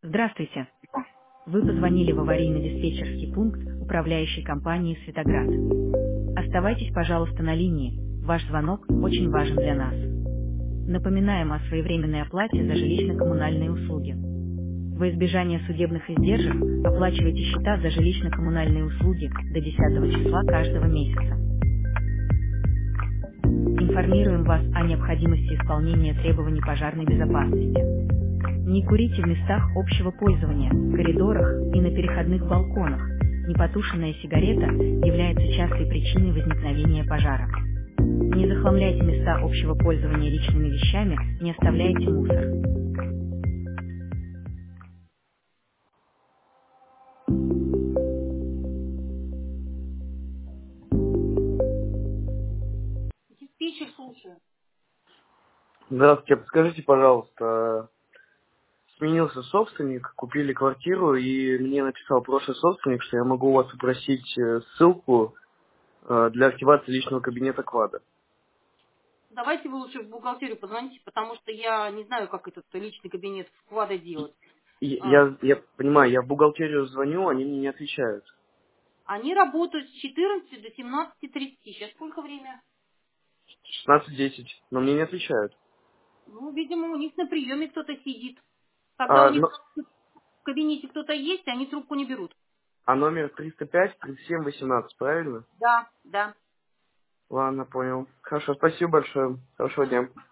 Здравствуйте. Вы позвонили в аварийно-диспетчерский пункт управляющей компании «Светоград». Оставайтесь, пожалуйста, на линии. Ваш звонок очень важен для нас. Напоминаем о своевременной оплате за жилищно-коммунальные услуги. Во избежание судебных издержек оплачивайте счета за жилищно-коммунальные услуги до 10 числа каждого месяца. Информируем вас о необходимости исполнения требований пожарной безопасности. Не курите в местах общего пользования, коридорах и на переходных балконах. Непотушенная сигарета является частой причиной возникновения пожара. Не захламляйте места общего пользования личными вещами, не оставляйте мусор. Диспетчер, слушаю. Здравствуйте, подскажите, пожалуйста, сменился собственник, купили квартиру, и мне написал прошлый собственник, что я могу у вас попросить ссылку для активации личного кабинета КВАДа. Давайте вы лучше в бухгалтерию позвоните, потому что я не знаю, как этот личный кабинет вклада И- делать. я понимаю, я в бухгалтерию звоню, они мне не отвечают. Они работают с 14 до 17:30. Сейчас сколько время? 16:10, но мне не отвечают. Ну, видимо, у них на приеме кто-то сидит. Когда у А, них но- в кабинете кто-то есть, они трубку не берут. а номер 305-37-18, правильно? Да, да. Ладно, понял. Хорошо, спасибо большое. Хорошего дня.